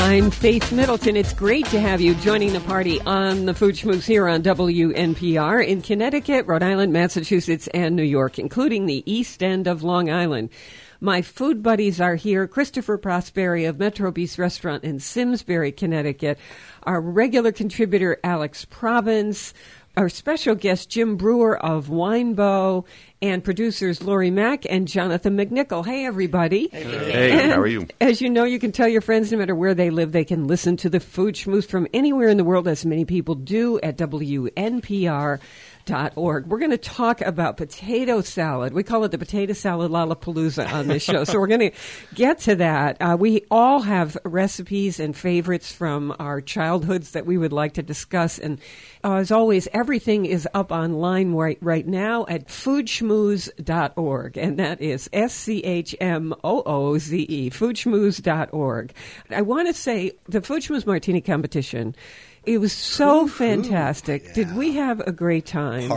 I'm Faith Middleton. It's great to have you joining the party on the Food Schmooze here on WNPR in Connecticut, Rhode Island, Massachusetts, and New York, including the East End of Long Island. My food buddies are here. Christopher Prosperi of Metro Beast Restaurant in Simsbury, Connecticut. Our regular contributor, Alex Province. Our special guest, Jim Brewer of Winebow, and producers Lori Mack and Jonathan McNichol. Hey, everybody. Hey, how are you? As you know, you can tell your friends no matter where they live, they can listen to the Food Schmooze from anywhere in the world, as many people do, at WNPR.org. We're going to talk about potato salad. We call it the Potato Salad Lollapalooza on this show. So we're going to get to that. We all have recipes and favorites from our childhoods that we would like to discuss. And as always, everything is up online right now at foodschmooze.org. And that is SCHMOOZE, foodschmooze.org. I want to say the Food Schmooze Martini competition, it was so fantastic. Yeah. Did we have a great time?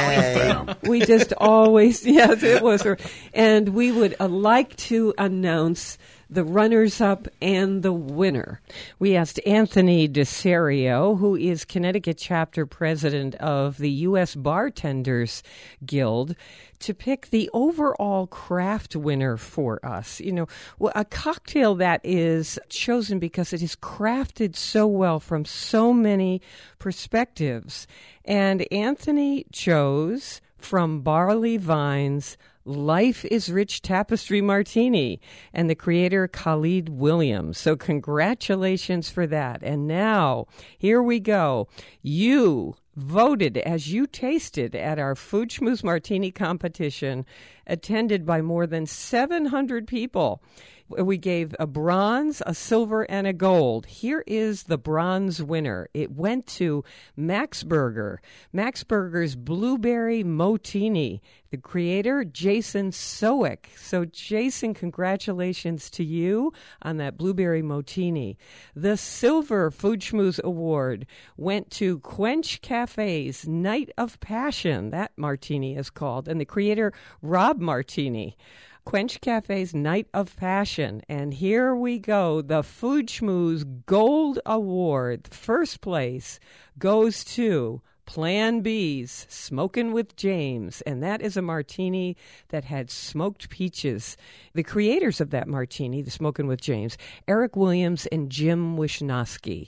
We just always, yes, it was. And we would like to announce the runners-up and the winner. We asked Anthony DeSerio, who is Connecticut chapter president of the U.S. Bartenders Guild, to pick the overall craft winner for us. You know, a cocktail that is chosen because it is crafted so well from so many perspectives. And Anthony chose from Barley Vines Life is Rich Tapestry Martini, and the creator Khalid Williams. So congratulations for that. And now, here we go. You voted as you tasted at our Food Schmooze Martini competition, attended by more than 700 people. We gave a bronze, a silver, and a gold. Here is the bronze winner. It went to Max Burger. Max Burger's Blueberry Motini. The creator, Jason Sowick. So, Jason, congratulations to you on that Blueberry Motini. The silver Food Schmooze Award went to Quench Cafe's Night of Passion. That martini is called. And the creator, Rob Martini. Quench Cafe's Night of Passion. And here we go. The Food Schmooze Gold Award, first place, goes to Plan B's Smokin' with James. And that is a martini that had smoked peaches. The creators of that martini, the Smokin' with James, Eric Williams and Jim Wishnowski.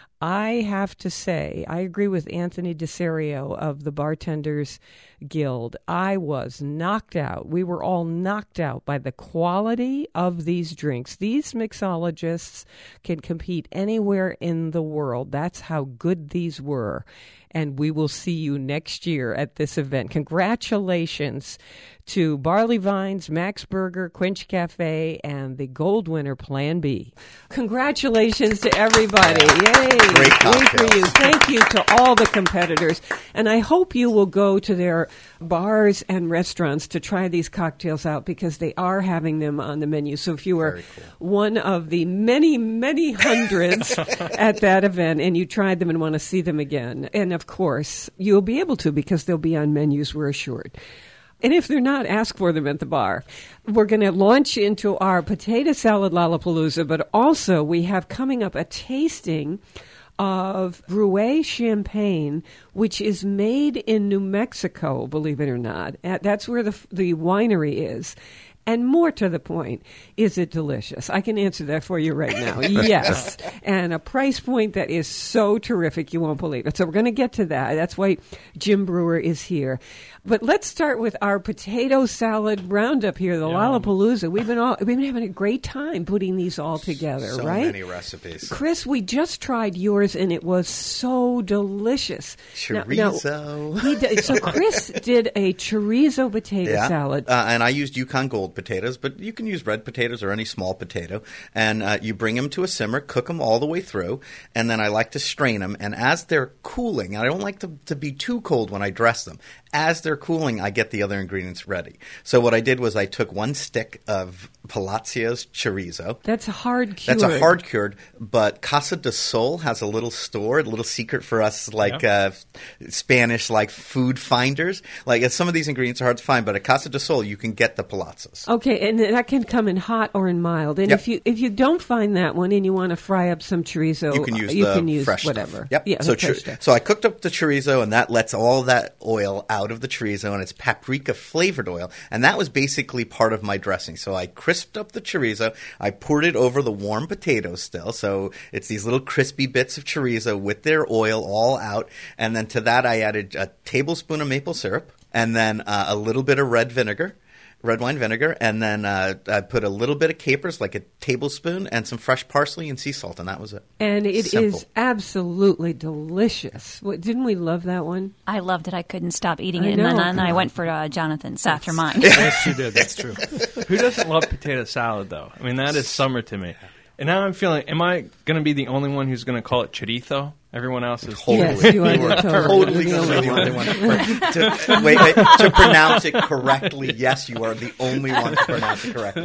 I have to say, I agree with Anthony DeSerio of the Bartenders Guild. I was knocked out. We were all knocked out by the quality of these drinks. These mixologists can compete anywhere in the world. That's how good these were. And we will see you next year at this event. Congratulations to Barley Vines, Max Burger, Quench Cafe, and the gold winner, Plan B. Congratulations to everybody. Yay. Great cocktails. For you. Thank you to all the competitors. And I hope you will go to their bars and restaurants to try these cocktails out, because they are having them on the menu. So if you were one of the many, many hundreds at that event and you tried them and want to see them again, and of course, you'll be able to, because they'll be on menus, we're assured. And if they're not, ask for them at the bar. We're going to launch into our Potato Salad Lollapalooza, but also we have coming up a tasting of Rouet Champagne, which is made in New Mexico, believe it or not. That's where the winery is. And more to the point, is it delicious? I can answer that for you right now. Yes. And a price point that is so terrific, you won't believe it. So we're going to get to that. That's why Jim Brewer is here. But let's start with our potato salad roundup here, the Lollapalooza. We've been having a great time putting these all together, so right? So many recipes. Chris, we just tried yours, and it was so delicious. Chorizo. So Chris did a chorizo potato salad. And I used Yukon Gold potatoes, but you can use red potatoes or any small potato. And you bring them to a simmer, cook them all the way through, and then I like to strain them. And as they're cooling, I don't like them to be too cold when I dress them. As they're cooling, I get the other ingredients ready. So what I did was I took one stick of Palazzio's chorizo. That's hard cured. That's a hard cured, but Casa de Sol has a little store, a little secret for us, like Spanish, like food finders. Like some of these ingredients are hard to find, but at Casa de Sol you can get the Palazzos. Okay, and that can come in hot or in mild. And if you don't find that one and you want to fry up some chorizo, you can use fresh whatever. Stuff. Yep. Yeah, So I cooked up the chorizo, and that lets all that oil out of the chorizo, and it's paprika flavored oil, and that was basically part of my dressing. So I crisped up the chorizo, I poured it over the warm potatoes still, so it's these little crispy bits of chorizo with their oil all out, and then to that I added a tablespoon of maple syrup, and then a little bit of red wine vinegar, and then I put a little bit of capers, like a tablespoon, and some fresh parsley and sea salt, and that was it. And it is absolutely delicious. Didn't we love that one? I loved it. I couldn't stop eating it, and then I went for Jonathan's after mine. Yes, you did. That's true. Who doesn't love potato salad, though? I mean, that is summer to me. And now I'm feeling, am I going to be the only one who's going to call it chorizo? Everyone else is yes, you are totally going to be the only one. To pronounce it correctly, yes, you are the only one to pronounce it correctly.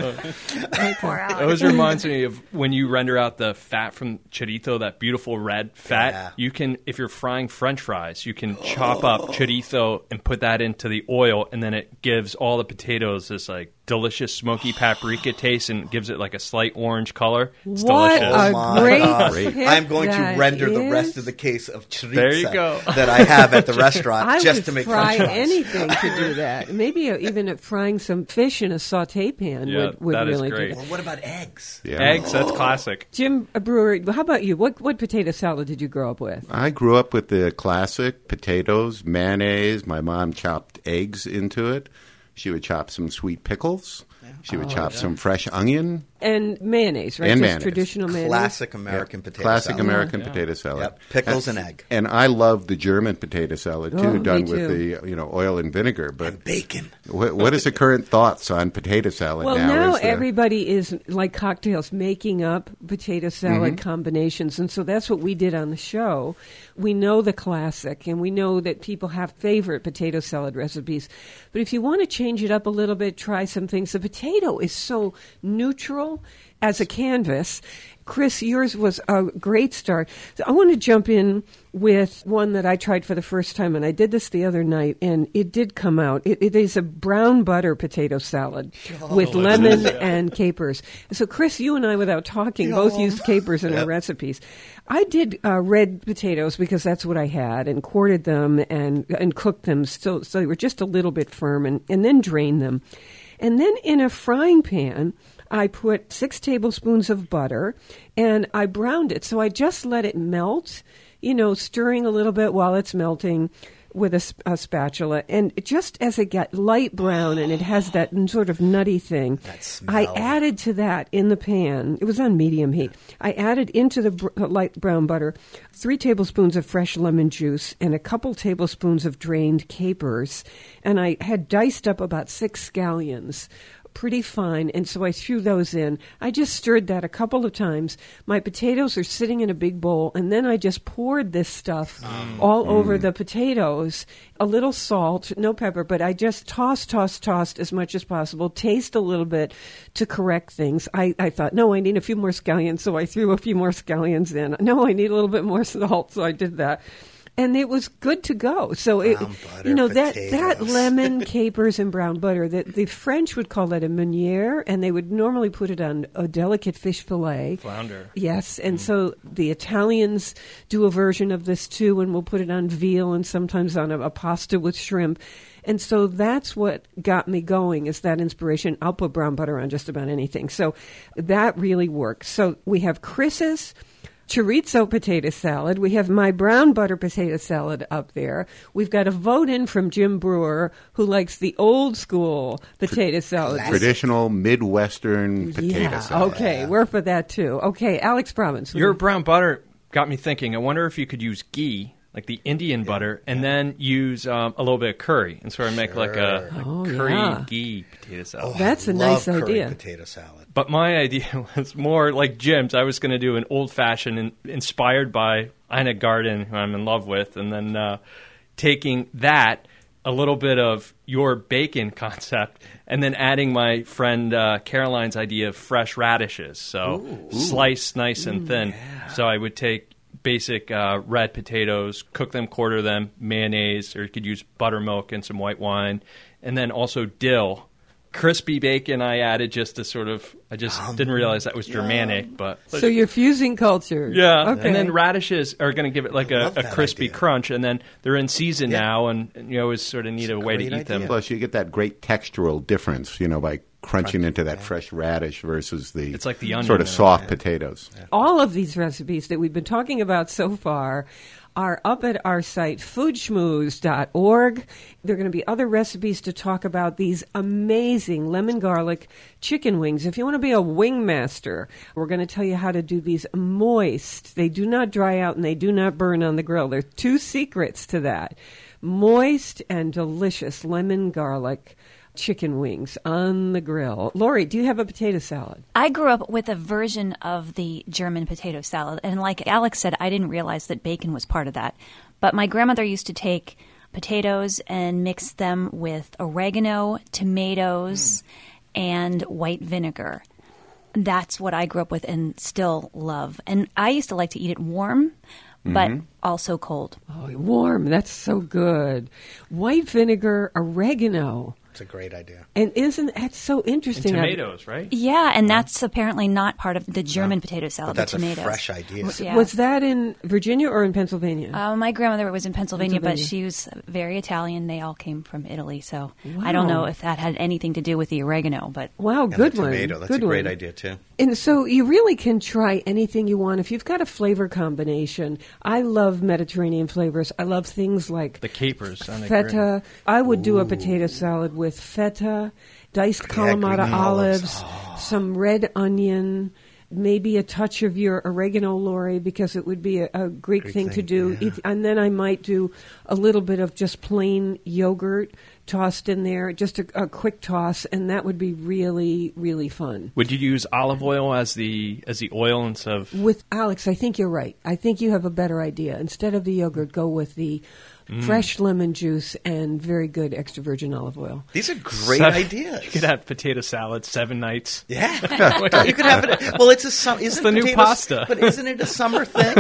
It always reminds me of when you render out the fat from chorizo, that beautiful red fat. Yeah. You can, if you're frying French fries, you can chop up chorizo and put that into the oil, and then it gives all the potatoes this like delicious smoky paprika taste and gives it like a slight orange color. It's what delicious. A great tip I'm going to render is. The rest of the case of chorizo there you go. that I have at the restaurant just to make fry French fries. anything to do that. Maybe even at frying some fish in a saute pan would that really is great. do that. Well, what about eggs? Yeah. Eggs, that's classic. Jim Brewer, how about you? What potato salad did you grow up with? I grew up with the classic potatoes, mayonnaise. My mom chopped eggs into it. She would chop some sweet pickles. She would chop some fresh onion. And mayonnaise, right? And Just mayonnaise. Traditional mayonnaise. Classic American potato Classic salad. American potato salad. Yep. Pickles and egg. And I love the German potato salad, too, done me with too. the oil and vinegar. But And bacon. What is the current thoughts on potato salad Well, now? now everybody is, like cocktails, making up potato salad combinations. And so that's what we did on the show. We know the classic, and we know that people have favorite potato salad recipes. But if you want to change it up a little bit, try some things. The potato is so neutral as a canvas. Chris, yours was a great start. So I want to jump in with one that I tried for the first time, and I did this the other night, and it did come out. It is a brown butter potato salad with lemon and capers. So, Chris, you and I, without talking, both used capers in our recipes. I did red potatoes because that's what I had, and quartered them and cooked them so they were just a little bit firm, and then drained them. And then in a frying pan, I put 6 tablespoons of butter, and I browned it. So I just let it melt, stirring a little bit while it's melting with a spatula. And just as it got light brown and it has that sort of nutty thing, I added to that in the pan. It was on medium heat. I added into the light brown butter 3 tablespoons of fresh lemon juice and a couple tablespoons of drained capers. And I had diced up about 6 scallions. Pretty fine, and so I threw those in. I just stirred that a couple of times. My potatoes are sitting in a big bowl, and then I just poured this stuff all over the potatoes. A little salt, no pepper, but I just tossed as much as possible, taste a little bit to correct things. I thought, no, I need a few more scallions, so I threw a few more scallions in. No, I need a little bit more salt, so I did that. And it was good to go. So that lemon, capers, and brown butter. The French would call that a meuniere, and they would normally put it on a delicate fish fillet. Flounder. Yes, and so the Italians do a version of this too, and we'll put it on veal and sometimes on a pasta with shrimp. And so that's what got me going, is that inspiration. I'll put brown butter on just about anything. So that really works. So we have Chris's chorizo potato salad. We have my brown butter potato salad up there. We've got a vote in from Jim Brewer, who likes the old school potato salad. Traditional Midwestern potato salad. Okay, we're for that too. Okay, Alex Province. Your brown butter got me thinking. I wonder if you could use ghee, like the Indian butter, and then use a little bit of curry and sort of make like a curry ghee potato salad. That's a nice curry idea. Potato salad. But my idea was more like Jim's. I was going to do an old-fashioned inspired by Ina Garten, who I'm in love with, and then taking that, a little bit of your bacon concept, and then adding my friend Caroline's idea of fresh radishes. So sliced nice and thin. Yeah. So I would take basic red potatoes, cook them, quarter them, mayonnaise, or you could use buttermilk and some white wine, and then also dill. crispy bacon I added just to sort of, I just didn't realize that was Germanic. But so you're fusing culture. Yeah. Okay. And then radishes are going to give it like a crispy crunch. And then they're in season now, and you always sort of need a way to eat them. Plus, you get that great textural difference, by crunching into that fresh radish versus the, it's like the onion sort of soft potatoes. Yeah. All of these recipes that we've been talking about so far are up at our site, foodschmooze.org. There are going to be other recipes to talk about, these amazing lemon garlic chicken wings. If you want to be a wing master, we're going to tell you how to do these moist. They do not dry out and they do not burn on the grill. There are 2 secrets to that. Moist and delicious lemon garlic chicken wings on the grill. Lori, do you have a potato salad? I grew up with a version of the German potato salad. And like Alex said, I didn't realize that bacon was part of that. But my grandmother used to take potatoes and mix them with oregano, tomatoes, and white vinegar. That's what I grew up with and still love. And I used to like to eat it warm, but also cold. Oh, warm. That's so good. White vinegar, oregano. It's a great idea. And isn't that so interesting? And tomatoes, right? Yeah, and that's apparently not part of the German potato salad, but that's the tomatoes. A fresh idea. Yeah. Was that in Virginia or in Pennsylvania? My grandmother was in Pennsylvania, but she was very Italian. They all came from Italy, so I don't know if that had anything to do with the oregano. But wow, good one. Tomato, that's good a great one. idea, too. And so you really can try anything you want. If you've got a flavor combination, I love Mediterranean flavors. I love things like the capers on the feta. grill. I would do a potato salad with feta, diced Kalamata olives, some red onion, maybe a touch of your oregano, Lori, because it would be a great thing to do. Yeah. And then I might do a little bit of just plain yogurt tossed in there, just a quick toss, and that would be really, really fun. Would you use olive oil as the oil instead of... With Alex, I think you're right. I think you have a better idea. Instead of the yogurt, go with the fresh lemon juice and very good extra virgin olive oil. These are great ideas. You could have potato salad 7 nights. Yeah. You could have it. Well, it's the new pasta. But isn't it a summer thing?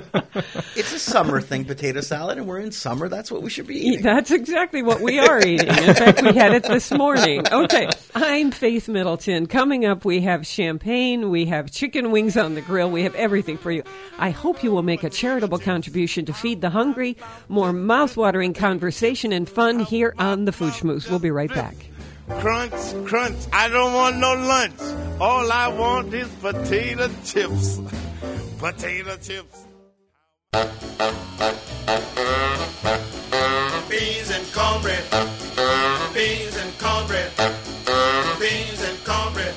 It's a summer thing, potato salad, and we're in summer. That's what we should be eating. That's exactly what we are eating. In fact, we had it this morning. Okay. I'm Faith Middleton. Coming up, we have champagne. We have chicken wings on the grill. We have everything for you. I hope you will make a charitable contribution to feed the hungry. More mouth-watering conversation and fun here on the Food Schmooze. We'll be right back. Crunch, crunch, I don't want no lunch. All I want is potato chips. Potato chips. Beans and cornbread. Beans and cornbread. Beans and cornbread.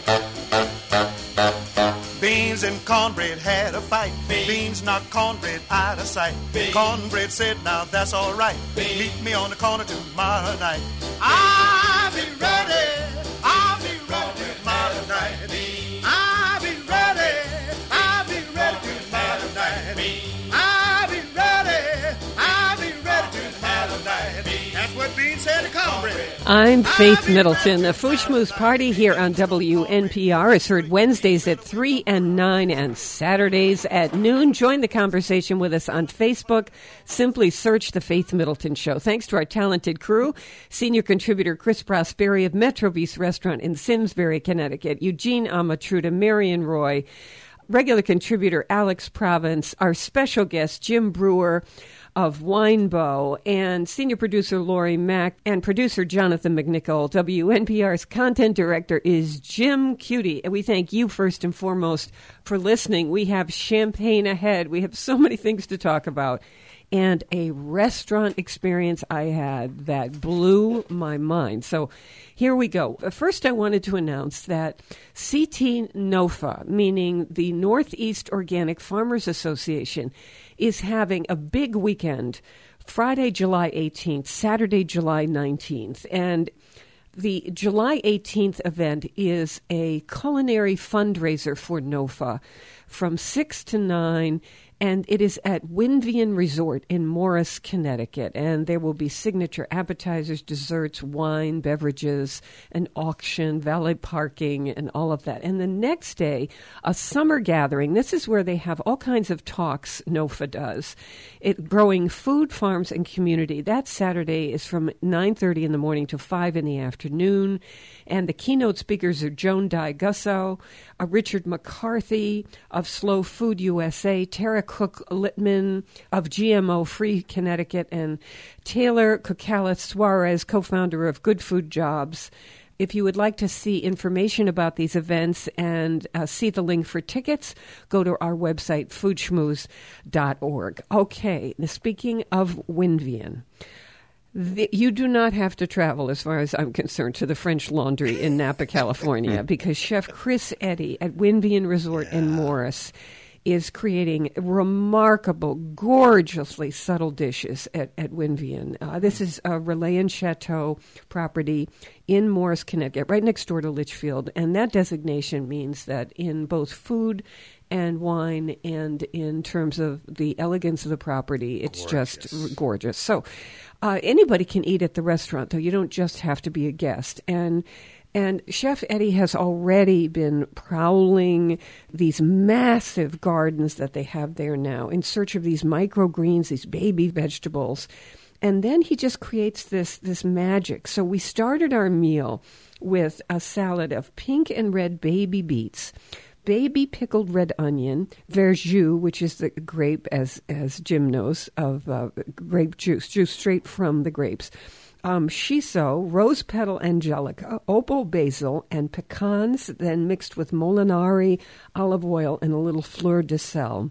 Beans and cornbread had a fight. Beans knocked cornbread out of sight. Cornbread said, now that's all right. Meet me on the corner tomorrow night. I'll be ready. I'll be ready tomorrow night. I'll be ready. I'll be ready tomorrow night. I'll be ready. I'll be ready tomorrow night. That's what Beans said to cornbread. I'm Faith Middleton. The Food Schmooze Party here on WNPR is heard Wednesdays at 3 and 9 and Saturdays at noon. Join the conversation with us on Facebook. Simply search The Faith Middleton Show. Thanks to our talented crew, senior contributor Chris Prosperi of Metro Beast Restaurant in Simsbury, Connecticut, Eugene Amatruda, Marion Roy, regular contributor Alex Province, our special guest Jim Brewer of Winebow, and senior producer Lori Mack, and producer Jonathan McNichol. WNPR's content director is Jim Cutie, and we thank you first and foremost for listening. We have champagne ahead. We have so many things to talk about, and a restaurant experience I had that blew my mind. So here we go. First, I wanted to announce that CT NOFA, meaning the Northeast Organic Farmers Association, is having a big weekend, Friday, July 18th, Saturday, July 19th. And the July 18th event is a culinary fundraiser for NOFA from 6 to 9. And it is at Winvian Resort in Morris, Connecticut. And there will be signature appetizers, desserts, wine, beverages, an auction, valet parking, and all of that. And the next day, a summer gathering. This is where they have all kinds of talks, NOFA does. Growing food, farms, and community. That Saturday is from 9:30 in the morning to 5 in the afternoon. And the keynote speakers are Joan Gusso, Richard McCarthy of Slow Food USA, Tara Cook Littman of GMO Free Connecticut, and Taylor Cocalis Suarez, co-founder of Good Food Jobs. If you would like to see information about these events and see the link for tickets, go to our website, foodschmooze.org. Okay, now speaking of Winvian, you do not have to travel, as far as I'm concerned, to the French Laundry in Napa, California, because Chef Chris Eddy at Winvian Resort in Morris is creating remarkable, gorgeously subtle dishes at Winvian. This is a Relais and Chateau property in Morris, Connecticut, right next door to Litchfield. And that designation means that in both food and wine and in terms of the elegance of the property, it's just gorgeous. So anybody can eat at the restaurant, though. You don't just have to be a guest. And Chef Eddy has already been prowling these massive gardens that they have there now in search of these microgreens, these baby vegetables. And then he just creates this magic. So we started our meal with a salad of pink and red baby beets, baby pickled red onion, verjus, which is the grape, as Jim knows, of grape juice straight from the grapes, shiso, rose petal angelica, opal basil, and pecans, then mixed with molinari, olive oil, and a little fleur de sel.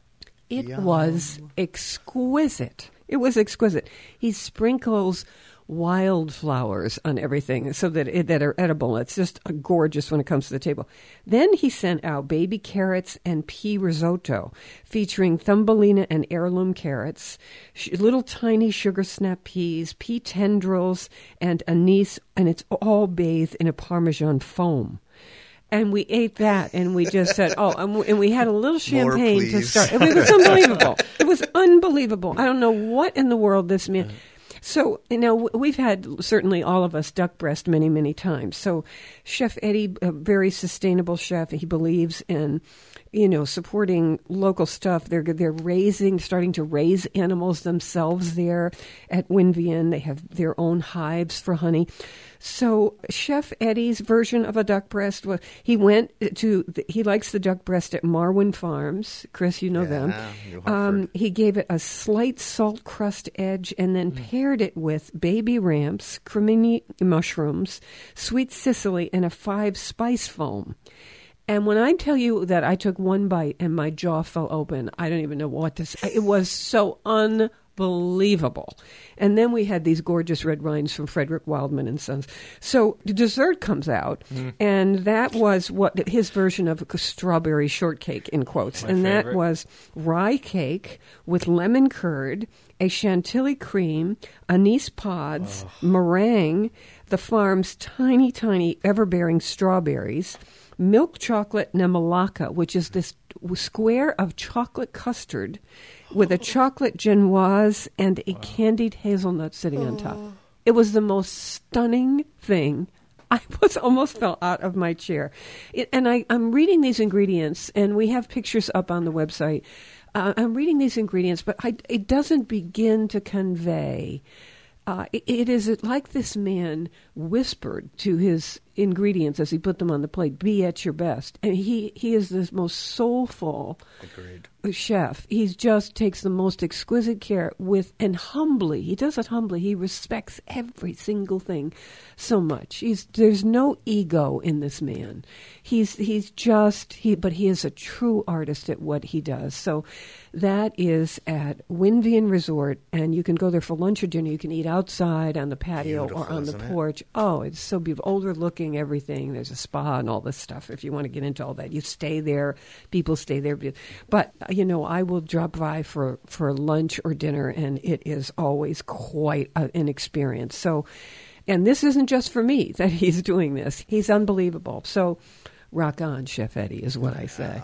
It was exquisite. It was exquisite. He sprinkles wildflowers on everything so that are edible. It's just gorgeous when it comes to the table. Then he sent out baby carrots and pea risotto featuring Thumbelina and heirloom carrots, little tiny sugar snap peas, pea tendrils, and anise, and it's all bathed in a Parmesan foam. And we ate that, and we just said, and we had a little champagne to start. It was unbelievable. It was unbelievable. I don't know what in the world this man... So, we've had, certainly all of us, duck breast many, many times. So Chef Eddy, a very sustainable chef, he believes in, supporting local stuff. They're starting to raise animals themselves there at Winvian. They have their own hives for honey. So Chef Eddy's version of a duck breast was he likes the duck breast at Marwin Farms. Chris, you know them. He gave it a slight salt crust edge and then paired it with baby ramps, cremini mushrooms, sweet Sicily, and a 5-spice foam. And when I tell you that I took one bite and my jaw fell open, I don't even know what to say. It was so unbelievable. And then we had these gorgeous red wines from Frederick Wildman and Sons. So the dessert comes out, and that was what his version of a strawberry shortcake, in quotes. And favorite. That was rye cake with lemon curd, a chantilly cream, anise pods, meringue, the farm's tiny, tiny, ever-bearing strawberries, milk chocolate nemalaka, which is this square of chocolate custard with a chocolate genoise and a candied hazelnut sitting on top. It was the most stunning thing. I almost fell out of my chair. I'm reading these ingredients, and we have pictures up on the website. I'm reading these ingredients, but it doesn't begin to convey. It is like this man whispered to his ingredients as he put them on the plate, be at your best. And he is the most soulful chef. He just takes the most exquisite care and humbly. He does it humbly. He respects every single thing so much. There's no ego in this man. But he is a true artist at what he does. So that is at Winvian Resort, and you can go there for lunch or dinner. You can eat outside on the patio or on the porch. Oh, it's so beautiful. Older looking, everything. There's a spa and all this stuff. If you want to get into all that, you stay there. People stay there. But, I will drop by for lunch or dinner, and it is always quite an experience. So, and this isn't just for me that he's doing this. He's unbelievable. So, rock on, Chef Eddy, is what I say.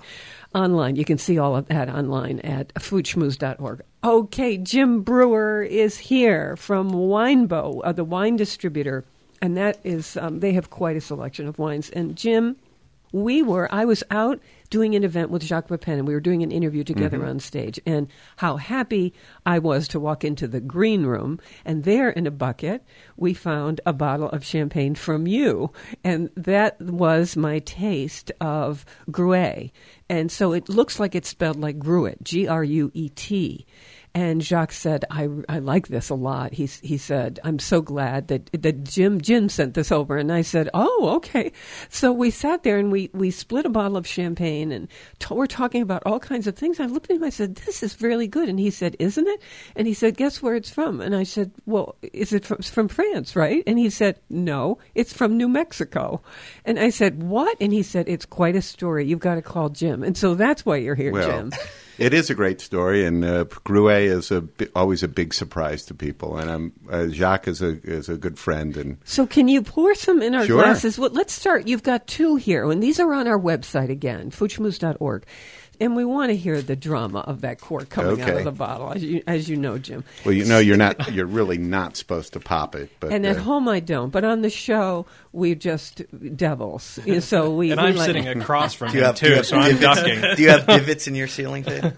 online. You can see all of that online at foodschmooze.org. Okay, Jim Brewer is here from Winebow, the wine distributor, and that is they have quite a selection of wines. And Jim, I was out doing an event with Jacques Pepin, and we were doing an interview together on stage, and how happy I was to walk into the green room, and there in a bucket, we found a bottle of champagne from you, and that was my taste of Gruet. And so it looks like it's spelled like Gruet, Gruet. And Jacques said, I like this a lot. He said, I'm so glad that Jim sent this over. And I said, oh, okay. So we sat there and we split a bottle of champagne and we're talking about all kinds of things. I looked at him, I said, this is really good. And he said, isn't it? And he said, guess where it's from? And I said, well, is it from France, right? And he said, no, it's from New Mexico. And I said, what? And he said, it's quite a story. You've got to call Jim. And so that's why you're here, Jim. It is a great story, and Gruet is always a big surprise to people. And Jacques is a good friend. And so, can you pour some in our Sure. glasses? Well, let's start. You've got two here, and these are on our website again, foodschmooze.org. And we want to hear the drama of that cork coming out of the bottle, as you know, Jim. Well, you're really not supposed to pop it. But, and at home I don't, but on the show we're just devils. So we. And I'm sitting across from you him too, so I'm ducking. Do you have divots in your ceiling fan?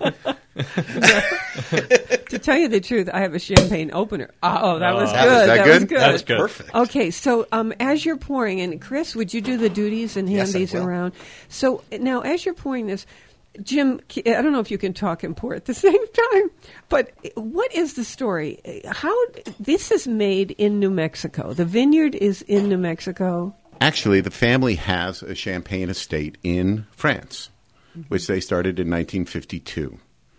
To tell you the truth, I have a champagne opener. Oh, that was good. Was that good? That was good. Perfect. Okay, so as you're pouring, and Chris, would you do the duties and hand these around? So now, as you're pouring this, Jim, I don't know if you can talk and pour at the same time, but what is the story? How this is made in New Mexico? The vineyard is in New Mexico. Actually, the family has a champagne estate in France, which they started in 1952.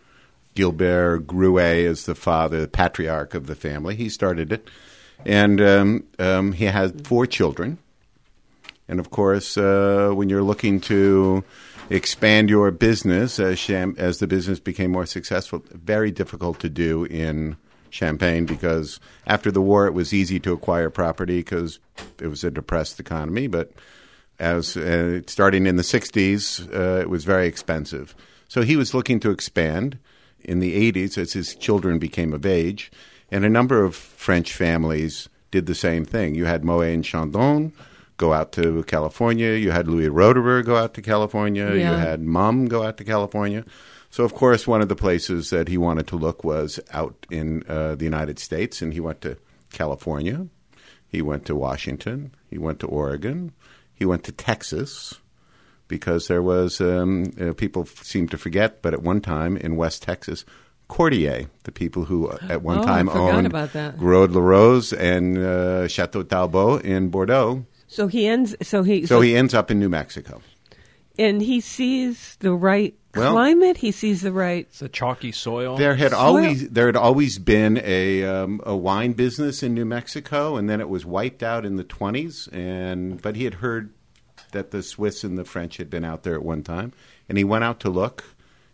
Gilbert Gruet is the father, the patriarch of the family. He started it, and he had 4 children. And of course, when you're looking to expand your business as the business became more successful, very difficult to do in Champagne, because after the war it was easy to acquire property because it was a depressed economy, but as starting in the 60s it was very expensive. So he was looking to expand in the 80s as his children became of age, and a number of French families did the same thing. You had Moet and Chandon go out to California. You had Louis Roederer go out to California. Yeah. You had Mumm go out to California. So, of course, one of the places that he wanted to look was out in the United States, and he went to California. He went to Washington. He went to Oregon. He went to Texas, because there was, people seem to forget, but at one time in West Texas, Cordier, the people who at one time owned Gros de la Rose and Chateau Talbot in Bordeaux. So he ends up in New Mexico, and he sees the right climate. He sees the right. It's a chalky soil. There had always been a wine business in New Mexico, and then it was wiped out in the 1920s. But he had heard that the Swiss and the French had been out there at one time, and he went out to look,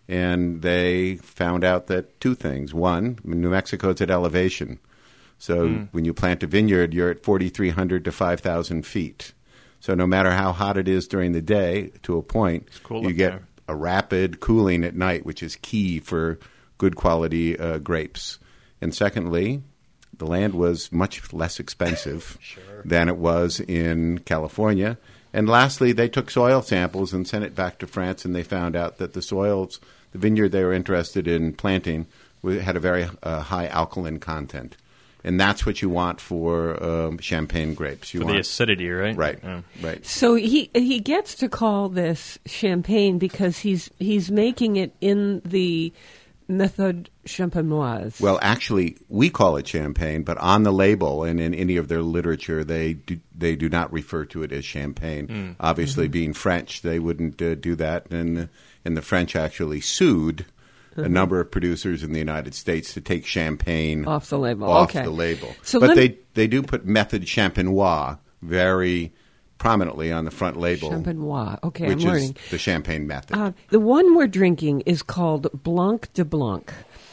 and they found out that 2 things: one, New Mexico is at elevation. So when you plant a vineyard, you're at 4,300 to 5,000 feet. So no matter how hot it is during the day, to a point, you get a rapid cooling at night, which is key for good quality grapes. And secondly, the land was much less expensive than it was in California. And lastly, they took soil samples and sent it back to France, and they found out that the vineyard they were interested in planting had a very high alkaline content. And that's what you want for champagne grapes. You want the acidity, right? Right, right. So he gets to call this champagne because he's making it in the Méthode Champenoise. Well, actually, we call it champagne, but on the label and in any of their literature, they do not refer to it as champagne. Obviously, being French, they wouldn't do that, and the French actually sued a number of producers in the United States to take champagne off the label. The label. So but they do put Méthode Champenoise very prominently on the front label. Champenoise. Okay, which I'm learning. Is the champagne method. The one we're drinking is called Blanc de Blanc.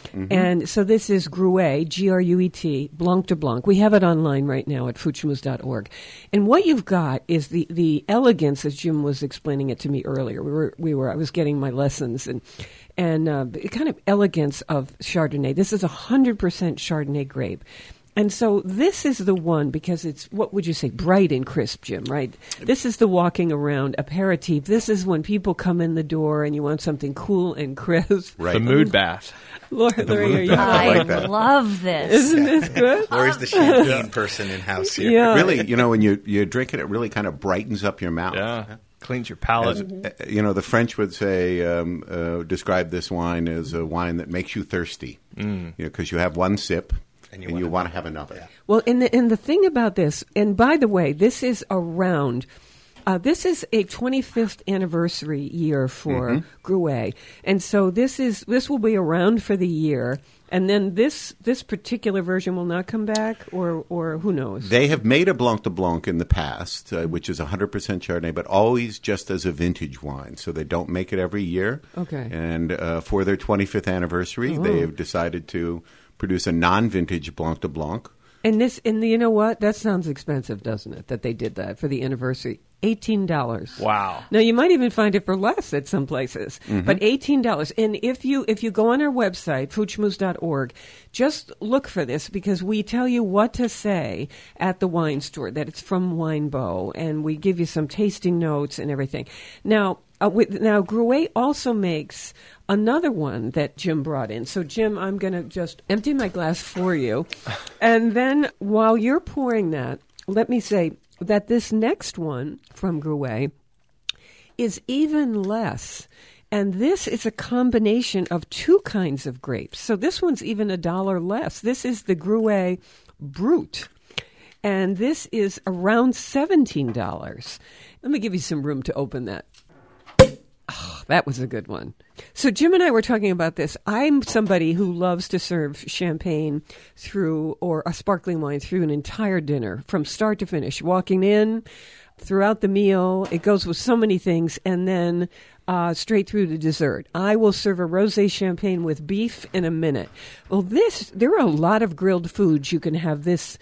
And so this is Gruet, Gruet, Blanc de Blanc. We have it online right now at foodschmooze.org. And what you've got is the elegance, as Jim was explaining it to me earlier. I was getting my lessons and the kind of elegance of Chardonnay. This is 100% Chardonnay grape. And so this is the one because it's, what would you say, bright and crisp, Jim, right? This is the walking around aperitif. This is when people come in the door and you want something cool and crisp. Right. The mood bath. Lori, I love this. Isn't this good? Lori's the champagne person in-house here. Yeah. Really, when you drink it, it really kind of brightens up your mouth. Yeah. Cleans your palate. The French would say, describe this wine as a wine that makes you thirsty. Because you have one sip. And you want to have another. Yeah. Well, and the thing about this, and by the way, this is around, this is a 25th anniversary year for Gruet, and so this will be around for the year, and then this particular version will not come back, or who knows? They have made a Blanc de Blanc in the past, which is 100% Chardonnay, but always just as a vintage wine, so they don't make it every year. Okay. And for their 25th anniversary, they have decided to produce a non-vintage Blanc de Blanc. And you know what? That sounds expensive, doesn't it? That they did that for the anniversary. $18. Wow. Now you might even find it for less at some places, but $18. And if you go on our website, foodschmooze.org, just look for this because we tell you what to say at the wine store, that it's from Winebow, and we give you some tasting notes and everything. Now, Gruet also makes another one that Jim brought in. So, Jim, I'm going to just empty my glass for you. And then while you're pouring that, let me say that this next one from Gruet is even less. And this is a combination of two kinds of grapes. So this one's even $1 less. This is the Gruet Brut. And this is around $17. Let me give you some room to open that. Oh, that was a good one. So Jim and I were talking about this. I'm somebody who loves to serve champagne or a sparkling wine through an entire dinner from start to finish, walking in, throughout the meal. It goes with so many things, and then straight through to dessert. I will serve a rosé champagne with beef in a minute. Well, there are a lot of grilled foods you can have this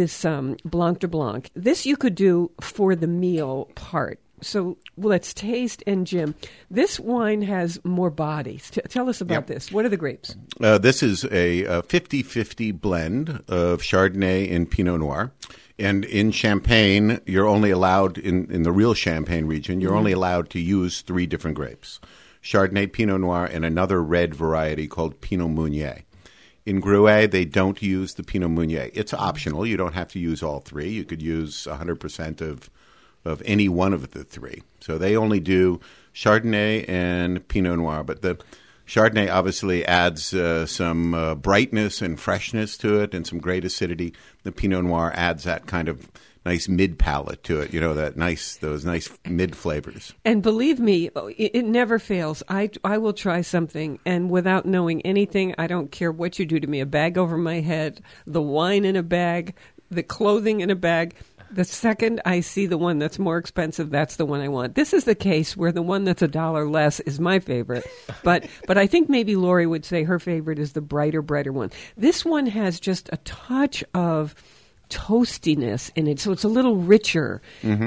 Blanc de Blanc. This you could do for the meal part. So let's taste. And Jim, this wine has more body. Tell us about this. What are the grapes? This is a 50-50 blend of Chardonnay and Pinot Noir. And in Champagne, you're only allowed, in the real Champagne region, you're only allowed to use 3 different grapes. Chardonnay, Pinot Noir, and another red variety called Pinot Meunier. In Gruet, they don't use the Pinot Meunier. It's optional. You don't have to use all 3. You could use 100% of any one of the 3. So they only do Chardonnay and Pinot Noir. But the Chardonnay obviously adds some brightness and freshness to it and some great acidity. The Pinot Noir adds that kind of nice mid-palate to it, those nice mid-flavors. And believe me, it never fails. I will try something, and without knowing anything, I don't care what you do to me, a bag over my head, the wine in a bag, the clothing in a bag. The second I see the one that's more expensive, that's the one I want. This is the case where the one that's $1 less is my favorite. But I think maybe Lori would say her favorite is the brighter one. This one has just a touch of toastiness in it, so it's a little richer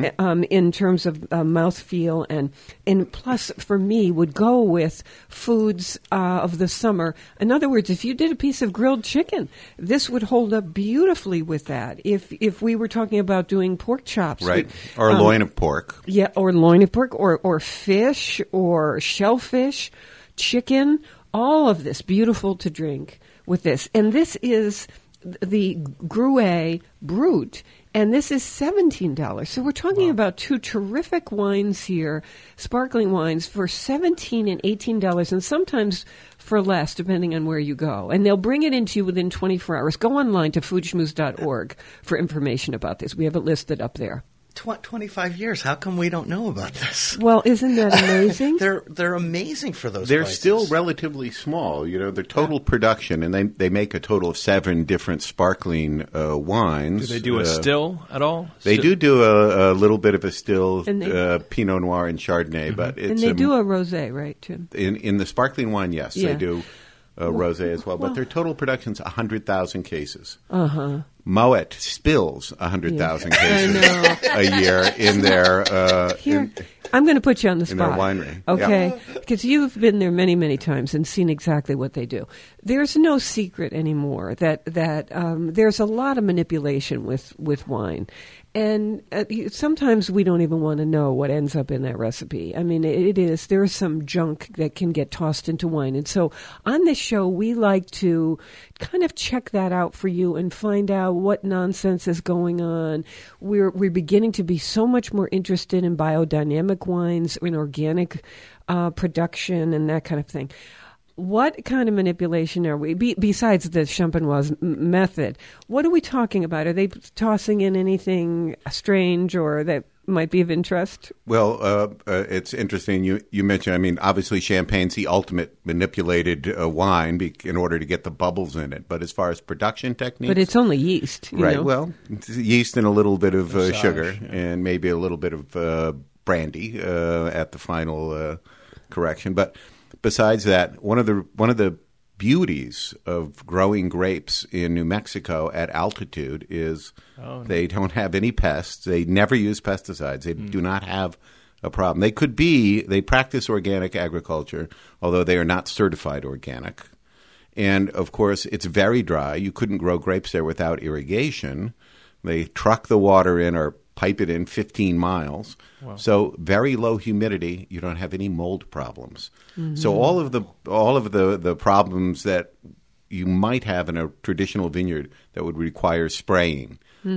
in terms of mouthfeel, and plus for me would go with foods of the summer. In other words, if you did a piece of grilled chicken, this would hold up beautifully with that. If we were talking about doing pork chops, right, or a loin of pork, or loin of pork, or fish, or shellfish, chicken, all of this beautiful to drink with this. And this is the Gruet Brut, and this is $17. So we're talking about 2 terrific wines here, sparkling wines, for $17 and $18, and sometimes for less, depending on where you go. And they'll bring it into you within 24 hours. Go online to foodschmooze.org for information about this. We have it listed up there. 25 years. How come we don't know about this? Well, isn't that amazing? They're amazing for those They're prices. still relatively small. The total production, and they make a total of 7 different sparkling wines. Do they do a still at all? They do a little bit of a still, Pinot Noir and Chardonnay, but it's... And they do a rosé, right, Jim? In the sparkling wine, yes, they do. rosé as well. But their total production's 100,000 cases. Moet spills 100,000 cases a year in their I'm going to put you on the spot. in their winery. Okay, because you've been there many, many times and seen exactly what they do. There's no secret anymore that there's a lot of manipulation with wine. And sometimes we don't even want to know what ends up in that recipe. I mean, there's some junk that can get tossed into wine. And so on this show, we like to kind of check that out for you and find out what nonsense is going on. We're beginning to be so much more interested in biodynamic wines, in organic production and that kind of thing. What kind of manipulation are we, besides the Champenoise method, what are we talking about? Are they tossing in anything strange or that might be of interest? Well, it's interesting. You mentioned, I mean, obviously champagne's the ultimate manipulated wine in order to get the bubbles in it. But as far as production techniques... But it's only yeast, you know? Well, it's yeast and a little bit of sugar and maybe a little bit of brandy at the final correction. But besides that, one of the beauties of growing grapes in New Mexico at altitude is they don't have any pests. They never use pesticides. They do not have a problem. They practice organic agriculture, although they are not certified organic. And, of course, it's very dry. You couldn't grow grapes there without irrigation. They truck the water in or pipe it in 15 miles. Wow. So very low humidity. You don't have any mold problems. Mm-hmm. So all of the problems that you might have in a traditional vineyard that would require spraying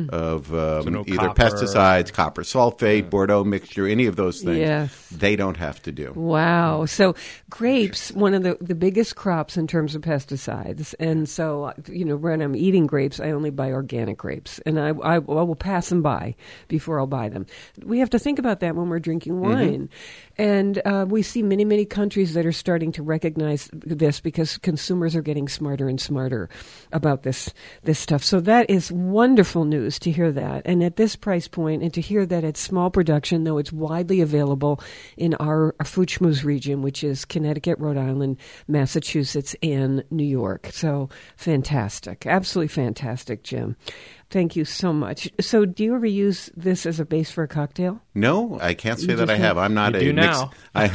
of either pesticides, copper sulfate, Bordeaux mixture, any of those things, they don't have to do. Wow. So grapes, one of the biggest crops in terms of pesticides. And so, when I'm eating grapes, I only buy organic grapes. And I will pass them by before I'll buy them. We have to think about that when we're drinking wine. And we see many, many countries that are starting to recognize this because consumers are getting smarter and smarter about this stuff. So that is wonderful news to hear that. And at this price point, and to hear that it's small production, though it's widely available in our Food Schmooze region, which is Connecticut, Rhode Island, Massachusetts, and New York. So fantastic. Absolutely fantastic, Jim. Thank you so much. So do you ever use this as a base for a cocktail? No, I can't say that I have. I'm not you do now.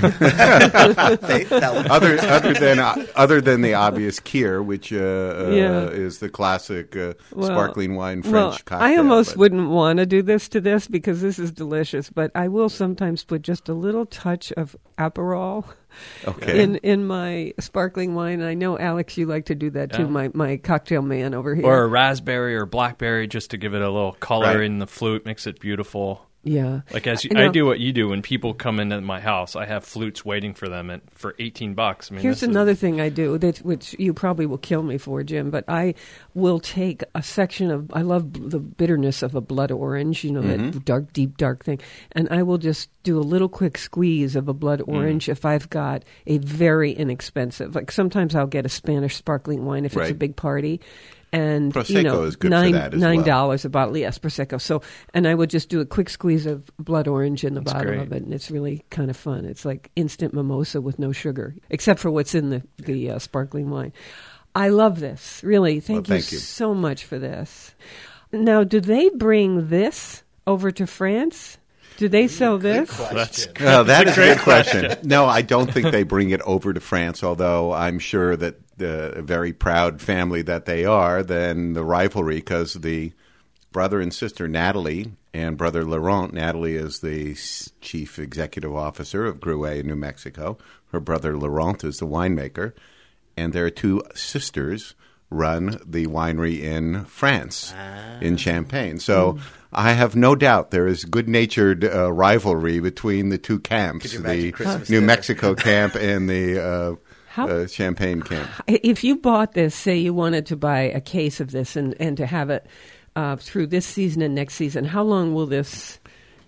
Other than the obvious Kir, which is the classic sparkling wine French cocktail. I almost wouldn't want to do this because this is delicious, but I will sometimes put just a little touch of Aperol in my sparkling wine. I know, Alex, you like to do that too, my cocktail man over here. Or a raspberry or blackberry just to give it a little color in the flute, makes it beautiful. Yeah. Like I do what you do. When people come into my house, I have flutes waiting for them for $18. I mean, here's another thing I do, which you probably will kill me for, Jim, but I will take a section of, I love the bitterness of a blood orange, that dark, deep, dark thing, and I will just do a little quick squeeze of a blood orange if I've got a very inexpensive, like sometimes I'll get a Spanish sparkling wine if it's a big party. And Prosecco is good for that as well. $9 a bottle, yes, Prosecco. So, and I would just do a quick squeeze of blood orange in the bottom of it, and it's really kind of fun. It's like instant mimosa with no sugar, except for what's in the sparkling wine. I love this, really. Thank you so much for this. Now, do they bring this over to France? Do they sell this? That's a good question. No, I don't think they bring it over to France, although I'm sure that the very proud family that they are, then the rivalry, because the brother and sister Natalie and brother Laurent, Natalie is the chief executive officer of Gruet in New Mexico. Her brother Laurent is the winemaker. And their two sisters run the winery in France, in Champagne. So I have no doubt there is good-natured rivalry between the two camps, the New Mexico camp and the Champagne camp. If you bought this, say you wanted to buy a case of this and to have it through this season and next season, how long will this...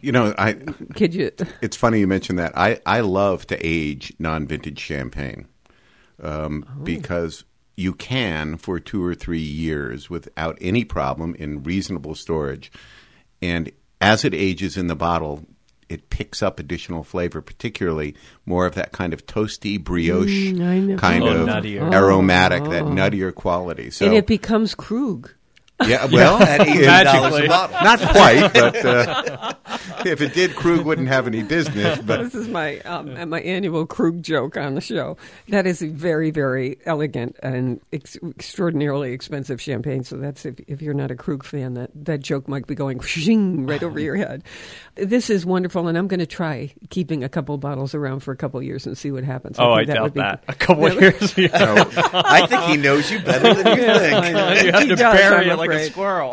It's funny you mention that. I love to age non-vintage champagne because you can for 2 or 3 years without any problem in reasonable storage. And as it ages in the bottle, it picks up additional flavor, particularly more of that kind of toasty brioche kind of nuttier. aromatic, that nuttier quality. So, and it becomes Krug. yeah, well, At $80 a bottle. not quite, but if it did, Krug wouldn't have any business. But This is my annual Krug joke on the show. That is a very, very elegant and extraordinarily expensive champagne. So that's if you're not a Krug fan, that joke might be going shing right over your head. This is wonderful, and I'm going to try keeping a couple bottles around for a couple of years and see what happens. I doubt that. A couple of years. Yeah. I think he knows you better than you think. I know. You have He to does, bury I'm it like a afraid. squirrel.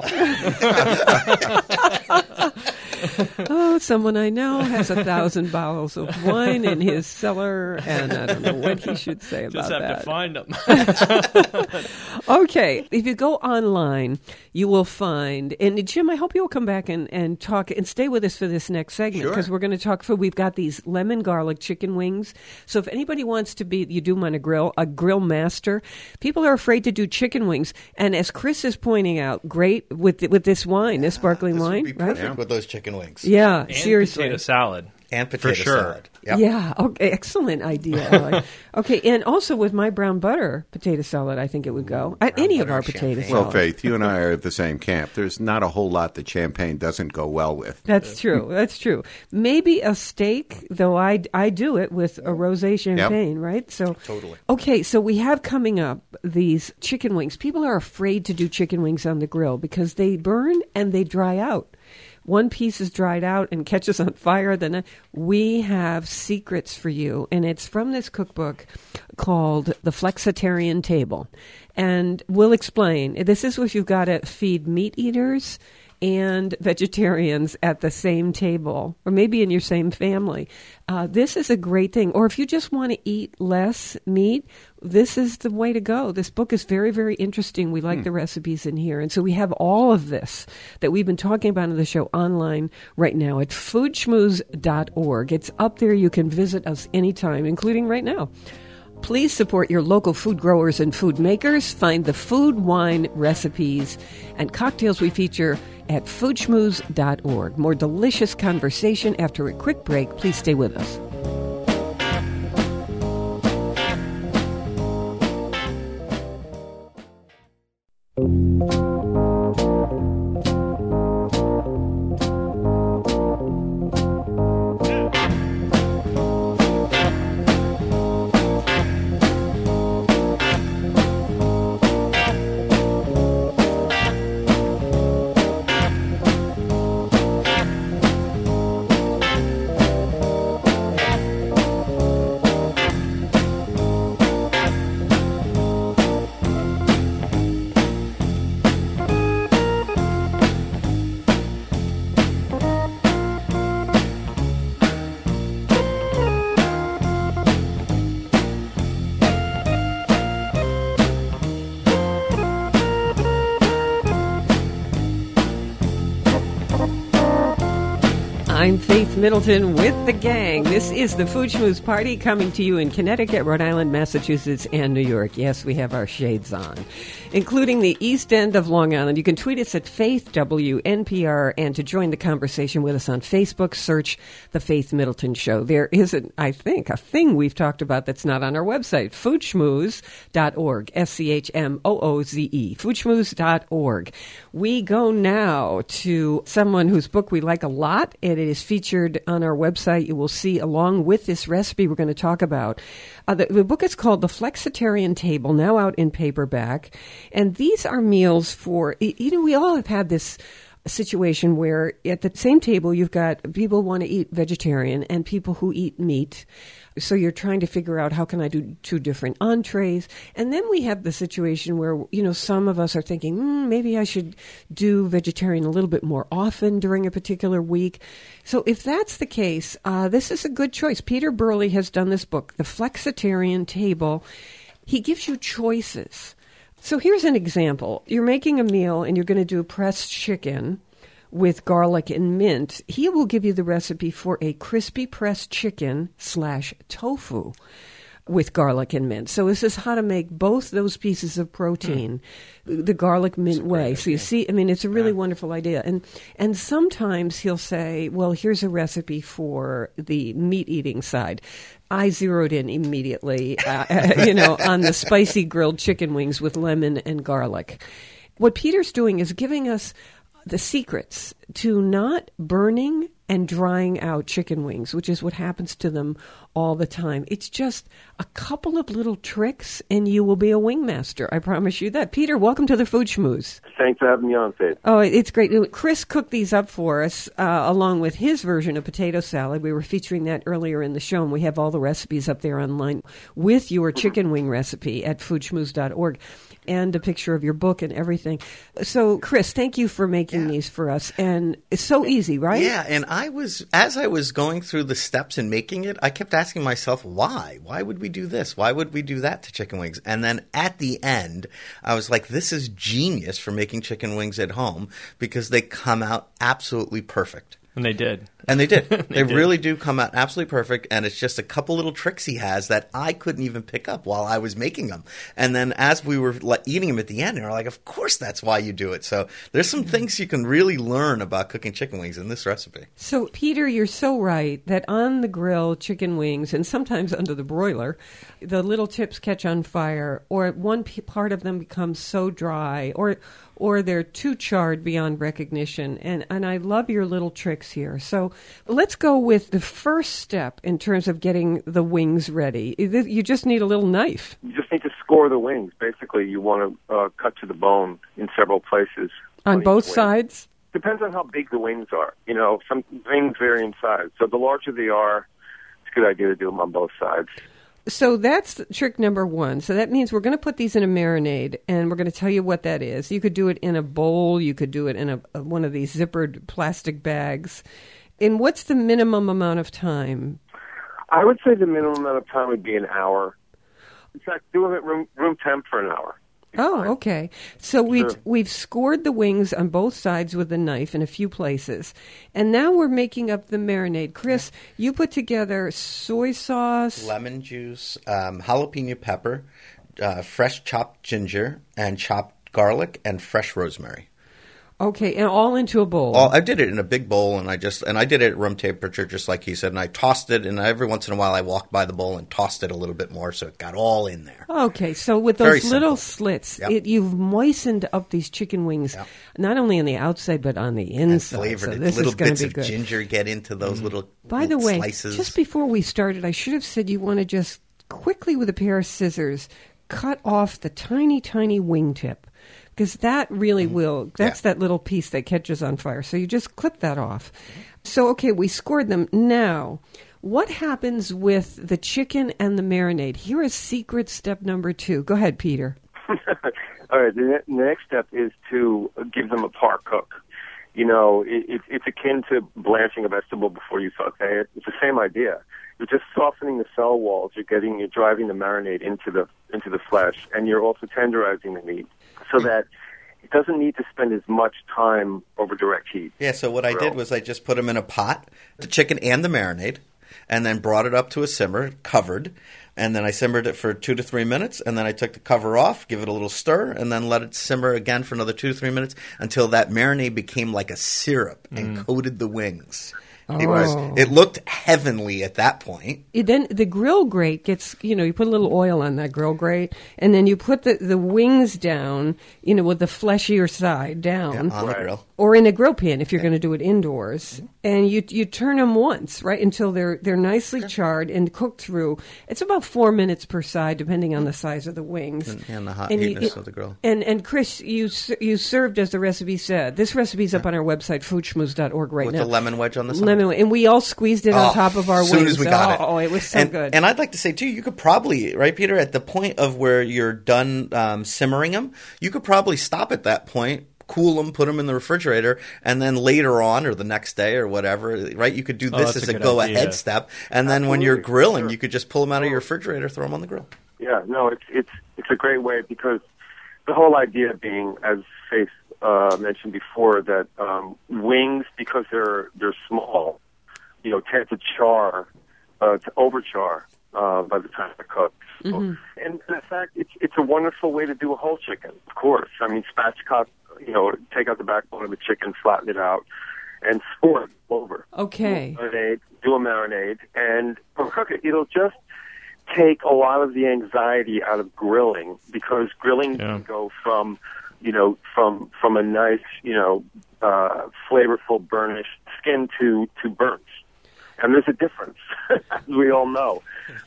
Oh, someone I know has 1,000 bottles of wine in his cellar, and I don't know what he should say about Just have that. to find them. Okay, if you go online, you will find, and Jim, I hope you'll come back and talk and stay with us for this next segment, because we're going to talk food. We've got these lemon garlic chicken wings. So if anybody wants to be, you do them on a grill master. People are afraid to do chicken wings, and as Chris is pointing out, great with this wine, this sparkling This wine, would be perfect with those chicken wings. Yeah, And seriously. potato salad. And potato For sure. salad. Yep. Yeah. Okay. Excellent idea. Alex. Okay. And also with my brown butter potato salad, I think it would go. Any of butter our and potato champagne. well, salad. Faith, you and I are of the same camp. There's not a whole lot that champagne doesn't go well with. That's true. That's true. Maybe a steak, though I do it with a rosé champagne, right? So Totally. Okay, so we have coming up these chicken wings. People are afraid to do chicken wings on the grill because they burn and they dry out. One piece is dried out and catches on fire. Then we have secrets for you, and it's from this cookbook called The Flexitarian Table. And we'll explain. This is what you've got to feed meat eaters and vegetarians at the same table, or maybe in your same family. This is a great thing. Or if you just want to eat less meat, this is the way to go. This book is very, very interesting. We like the recipes in here. And so we have all of this that we've been talking about on the show online right now at foodschmooze.org. It's up there. You can visit us anytime, including right now. Please support your local food growers and food makers. Find the food, wine, recipes, and cocktails we feature at foodschmooze.org. More delicious conversation after a quick break. Please stay with us. I'm Faith Middleton with the gang. This is the Food Schmooze Party coming to you in Connecticut, Rhode Island, Massachusetts, and New York. Yes, we have our shades on, including the East End of Long Island. You can tweet us at FaithWNPR, and to join the conversation with us on Facebook, search The Faith Middleton Show. There is, I think, a thing we've talked about that's not on our website, foodschmooze.org, SCHMOOZE, foodschmooze.org. We go now to someone whose book we like a lot. It is featured on our website. You will see, along with this recipe we're going to talk about. The book is called The Flexitarian Table, now out in paperback. And these are meals for, we all have had this situation where at the same table you've got people who want to eat vegetarian and people who eat meat. So you're trying to figure out how can I do two different entrees. And then we have the situation where, some of us are thinking, maybe I should do vegetarian a little bit more often during a particular week. So if that's the case, this is a good choice. Peter Burley has done this book, The Flexitarian Table. He gives you choices. So here's an example. You're making a meal and you're going to do pressed chicken with garlic and mint. He will give you the recipe for a crispy pressed chicken /tofu. with garlic and mint. So this is how to make both those pieces of protein the garlic mint way. So you see, I mean, it's a really wonderful idea. And sometimes he'll say, well, here's a recipe for the meat eating side. I zeroed in immediately, on the spicy grilled chicken wings with lemon and garlic. What Peter's doing is giving us the secrets to not burning and drying out chicken wings, which is what happens to them all the time. It's just a couple of little tricks, and you will be a wing master. I promise you that. Peter, welcome to the Food Schmooze. Thanks for having me on, Faith. Oh, it's great. Chris cooked these up for us, along with his version of potato salad. We were featuring that earlier in the show, and we have all the recipes up there online with your chicken wing recipe at foodschmooze.org. And a picture of your book and everything. So, Chris, thank you for making these for us. And it's so easy, right? Yeah, and as I was going through the steps in making it, I kept asking myself, why? Why would we do this? Why would we do that to chicken wings? And then at the end, I was like, this is genius for making chicken wings at home because they come out absolutely perfect. And they did. And they did. They really do come out absolutely perfect, and it's just a couple little tricks he has that I couldn't even pick up while I was making them. And then as we were eating them at the end, they were like, of course that's why you do it. So there's some things you can really learn about cooking chicken wings in this recipe. So, Peter, you're so right that on the grill, chicken wings, and sometimes under the broiler, the little tips catch on fire, or one part of them becomes so dry, or they're too charred beyond recognition. And I love your little tricks here. So let's go with the first step in terms of getting the wings ready. You just need a little knife. You just need to score the wings. Basically, you want to cut to the bone in several places. On both sides? Depends on how big the wings are. Some wings vary in size. So the larger they are, it's a good idea to do them on both sides. So that's trick number one. So that means we're going to put these in a marinade, and we're going to tell you what that is. You could do it in a bowl. You could do it in one of these zippered plastic bags. And what's the minimum amount of time? I would say the minimum amount of time would be an hour. In fact, do them at room temp for an hour. Oh, okay. So we've scored the wings on both sides with a knife in a few places. And now we're making up the marinade. Chris, you put together soy sauce, lemon juice, jalapeno pepper, fresh chopped ginger, and chopped garlic, and fresh rosemary. Okay, and all into a bowl. I did it in a big bowl, and I did it at room temperature, just like he said. And I tossed it, and every once in a while, I walked by the bowl and tossed it a little bit more, so it got all in there. Okay, so with those little slits, you've moistened up these chicken wings, not only on the outside but on the inside. And flavored so it. this Little is going bits to be good. of ginger get into those little. By the way, slices. Just before we started, I should have said you want to just quickly with a pair of scissors cut off the tiny, tiny wingtip. Because that really that's that little piece that catches on fire. So you just clip that off. So, okay, we scored them. Now, what happens with the chicken and the marinade? Here is secret step number 2. Go ahead, Peter. All right, the next step is to give them a par cook. It's akin to blanching a vegetable before you saute it. It's the same idea. You're just softening the cell walls. You're driving the marinade into the flesh, and you're also tenderizing the meat so that it doesn't need to spend as much time over direct heat. Yeah. So what I did was I just put them in a pot, the chicken and the marinade, and then brought it up to a simmer, covered, and then I simmered it for 2 to 3 minutes, and then I took the cover off, give it a little stir, and then let it simmer again for another 2 to 3 minutes until that marinade became like a syrup and coated the wings. It looked heavenly at that point. Then the grill grate gets, you put a little oil on that grill grate, and then you put the wings down, with the fleshier side down. On the grill. Or in a grill pan if you're going to do it indoors. And you turn them once, right, until they're nicely charred and cooked through. It's about 4 minutes per side, depending on the size of the wings. And the hotness of the grill. And Chris, you served as the recipe said. This recipe's up on our website, foodschmooze.org right now. With the lemon wedge on the side. And we all squeezed it on top of our wings. As soon as we got it. Oh, it was so good. And I'd like to say, too, you could probably, right, Peter, at the point of where you're done simmering them, you could probably stop at that point, cool them, put them in the refrigerator, and then later on or the next day or whatever, right, you could do this as a go-ahead step. And then when you're grilling, you could just pull them out of your refrigerator, throw them on the grill. Yeah, no, it's a great way because the whole idea being, as Faith mentioned before, that wings, because they're small, tend to char, to overchar by the time they're cooked. Mm-hmm. And in fact, it's a wonderful way to do a whole chicken, of course. I mean, spatchcock, take out the backbone of the chicken, flatten it out, and score it over. Okay. Do a marinade, and cook it. It'll just take a lot of the anxiety out of grilling, because grilling can go from a nice, flavorful burnished skin to burnt. And there's a difference, as we all know.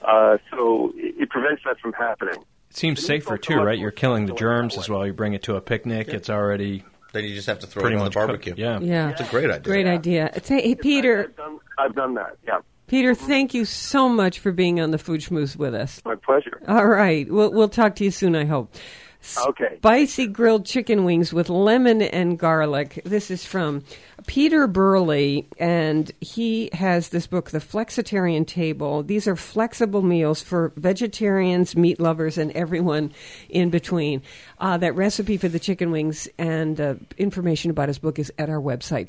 So it prevents that from happening. It seems safer, too, right? You're killing the germs as well. You bring it to a picnic. Yeah. It's already... Then you just have to throw it on the barbecue. Yeah. It's a great idea. Great idea. Hey, Peter. I've done that, yeah. Peter, thank you so much for being on the Food Schmooze with us. My pleasure. All right. We'll talk to you soon, I hope. Okay. Spicy grilled chicken wings with lemon and garlic. This is from Peter Burley, and he has this book, The Flexitarian Table. These are flexible meals for vegetarians, meat lovers, and everyone in between. That recipe for the chicken wings and information about his book is at our website,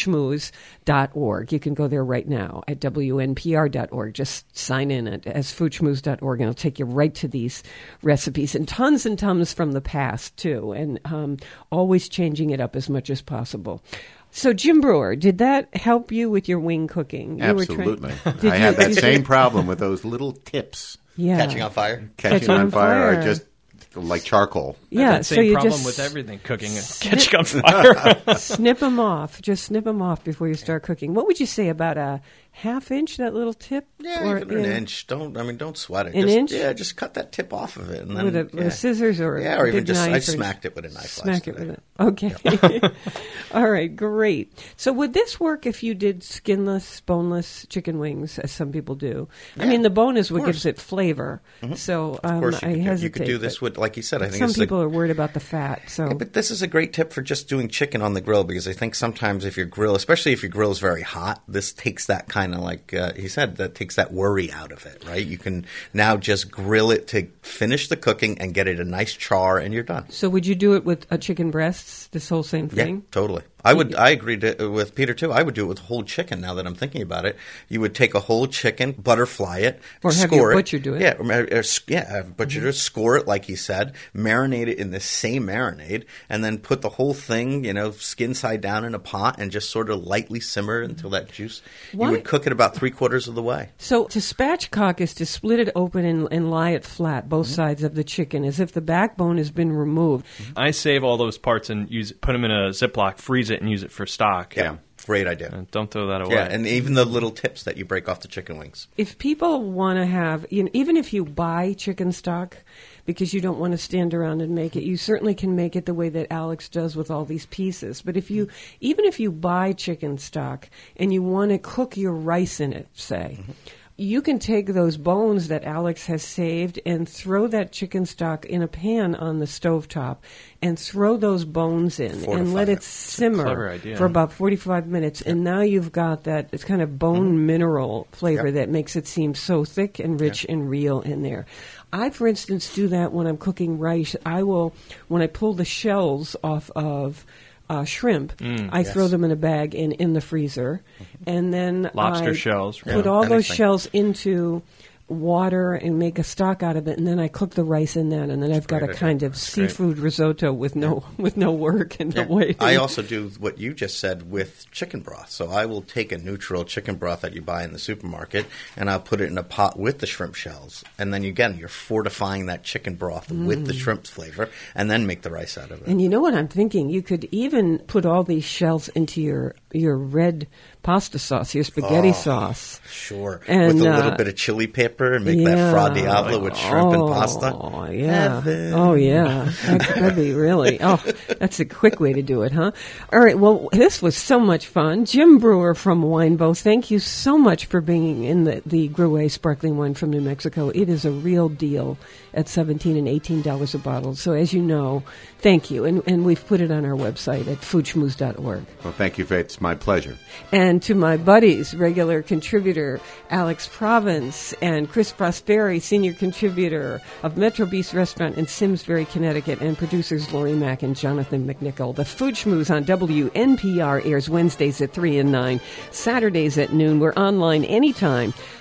foodschmooze.org. You can go there right now at WNPR.org. Just sign in as foodschmooze.org, and it'll take you right to these recipes. And tons from the past, too, and always changing it up as much as possible. So, Jim Breuer, did that help you with your wing cooking? Absolutely. I had that same problem with those little tips. Yeah. Catching on fire? Catching on fire or just like charcoal. Yeah, that same problem just with everything cooking and catching on fire. Snip them off. Just snip them off before you start cooking. What would you say, about a half-inch, that little tip? Yeah, or even an inch. Don't sweat it. An inch? Yeah, just cut that tip off of it. And then, with a scissors or or even just, knife. I smacked it with a knife. Smack it with it. Okay. All right, great. So would this work if you did skinless, boneless chicken wings, as some people do? Yeah, I mean, the bone is what gives it flavor. Mm-hmm. So of course I hesitate. You could do this with, like you said, I think some people are worried about the fat. So, yeah, but this is a great tip for just doing chicken on the grill, because I think sometimes if your grill, especially if your grill is very hot, this takes that kind of he said, that takes that worry out of it, right? You can now just grill it to finish the cooking and get it a nice char, and you're done. So would you do it with chicken breasts, this whole same thing? Yeah, totally. I agreed with Peter, too. I would do it with whole chicken, now that I'm thinking about it. You would take a whole chicken, butterfly it, or have your butcher do it. Yeah, have a butcher score it, like he said, marinate it in the same marinade, and then put the whole thing, skin side down in a pot and just sort of lightly simmer until that juice. You would cook it about 3/4 of the way. So to spatchcock is to split it open and lie it flat, both sides of the chicken, as if the backbone has been removed. I save all those parts and put them in a Ziploc, freeze it, and use it for stock. Yeah. Great idea. Don't throw that away. Yeah, and even the little tips that you break off the chicken wings. If people want to have, even if you buy chicken stock because you don't want to stand around and make it, you certainly can make it the way that Alex does with all these pieces. But even if you buy chicken stock and you want to cook your rice in it, say, you can take those bones that Alex has saved and throw that chicken stock in a pan on the stovetop and throw those bones in and let it simmer for about 45 minutes. And now you've got that, it's kind of bone mineral flavor that makes it seem so thick and rich and real in there. I, for instance, do that when I'm cooking rice. When I pull the shells off of shrimp, I throw them in a bag in the freezer, and then lobster shells. Put all those shells into water and make a stock out of it, and then I cook the rice in that, and then I've got a kind of seafood risotto with no work and no waiting. I also do what you just said with chicken broth. So I will take a neutral chicken broth that you buy in the supermarket, and I'll put it in a pot with the shrimp shells, and then you're fortifying that chicken broth with the shrimp flavor, and then make the rice out of it. And you know what I'm thinking? You could even put all these shells into your red pasta sauce, your spaghetti sauce. Sure. And, with a little bit of chili pepper and make that Fra Diavolo with shrimp and pasta. Oh, yeah. Oh, yeah. That'd be really, that's a quick way to do it, huh? All right, well, this was so much fun. Jim Breuer from Winebow, thank you so much for bringing in the Gruet sparkling wine from New Mexico. It is a real deal at $17 and $18 a bottle. So as you know, thank you. And we've put it on our website at foodschmooze.org. Well, thank you, Faith. It's my pleasure. And to my buddies, regular contributor Alex Province and Chris Prosperi, senior contributor of Metro Beast Restaurant in Simsbury, Connecticut, and producers Lori Mack and Jonathan McNichol. The Food Schmooze on WNPR airs Wednesdays at 3 and 9, Saturdays at noon. We're online anytime.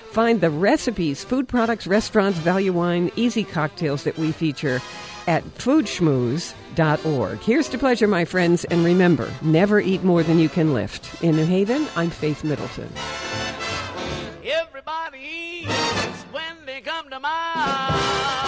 Find the recipes, food products, restaurants, value wine, easy cocktails that we feature at foodschmooze.org. Here's to pleasure, my friends, and remember, never eat more than you can lift. In New Haven, I'm Faith Middleton. Everybody eats when they come to mind.